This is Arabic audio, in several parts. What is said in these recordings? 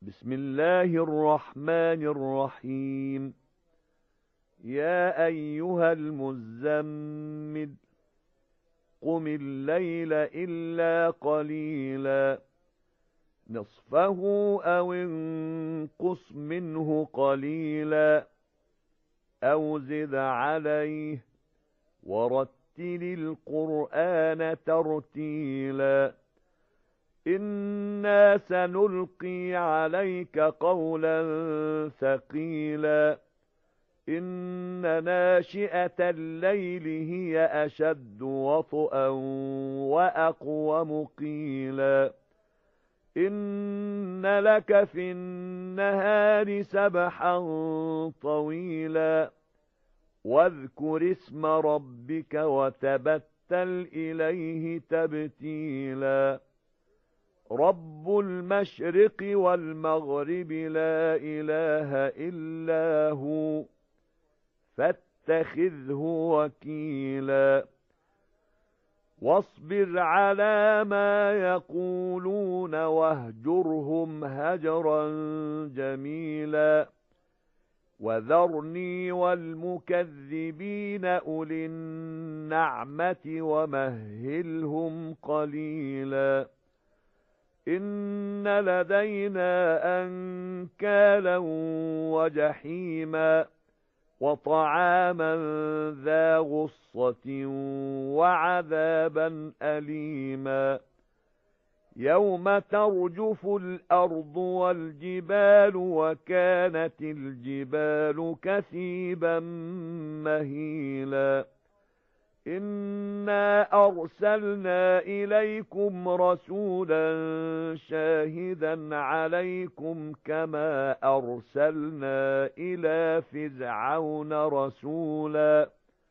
بسم الله الرحمن الرحيم. يا أيها المزمل قم الليل إلا قليلا نصفه أو انقص منه قليلا أو زد عليه ورتل القرآن ترتيلا إنا سنلقي عليك قولا ثقيلا إن ناشئة الليل هي أشد وطئا وأقوم قيلا إن لك في النهار سبحا طويلا واذكر اسم ربك وتبتل إليه تبتيلا رب المشرق والمغرب لا إله إلا هو فاتخذه وكيلا واصبر على ما يقولون واهجرهم هجرا جميلا وذرني والمكذبين أولي النعمة ومهلهم قليلا إن لدينا أنكالا وجحيما وطعاما ذا غصة وعذابا أليما يوم ترجف الأرض والجبال وكانت الجبال كثيبا مهيلا إنا أرسلنا إليكم رسولا شاهدا عليكم كما أرسلنا إلى فرعون رسولا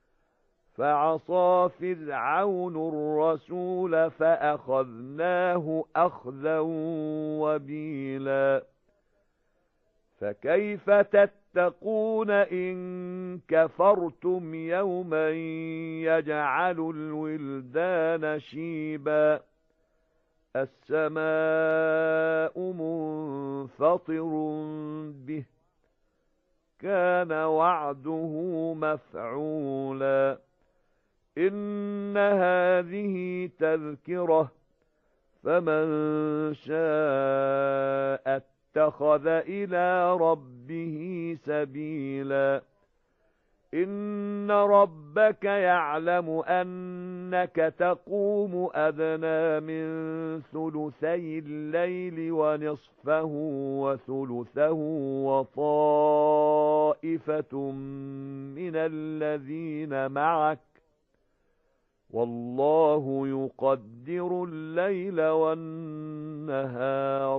فعصى فرعون الرسول فأخذناه أخذا وبيلا فكيف تتقون إن كفرتم يوما يجعل الولدان شيبا السماء منفطر به كان وعده مفعولا إن هذه تذكرة فمن شاء اتخذ إلى ربه سبيلا إن ربك يعلم أنك تقوم أدنى من ثلثي الليل ونصفه وثلثه وطائفة من الذين معك والله يقدر الليل والنهار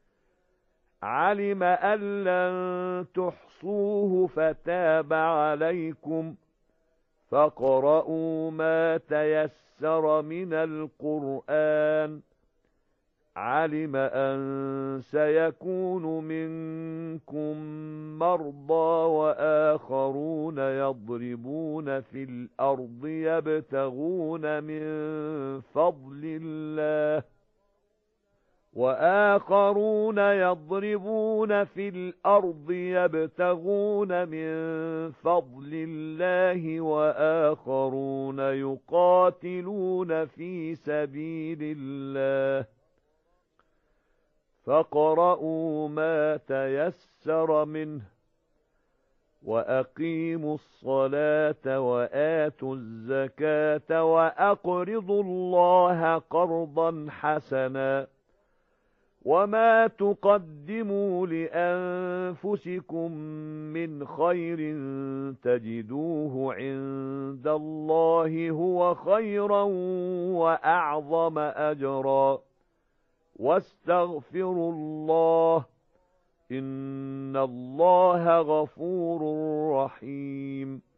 علم أن لن تحصوه فتاب عليكم فاقرؤوا ما تيسر من القرآن علم أن سيكون منكم مرضى وآخرون يضربون في الأرض يبتغون من فضل الله وآخرون يقاتلون في سبيل الله فاقرؤوا ما تيسر منه وأقيموا الصلاة وآتوا الزكاة وأقرضوا الله قرضا حسنا وما تقدموا لأنفسكم من خير تجدوه عند الله هو خيرا وأعظم أجرا واستغفروا الله إن الله غفور رحيم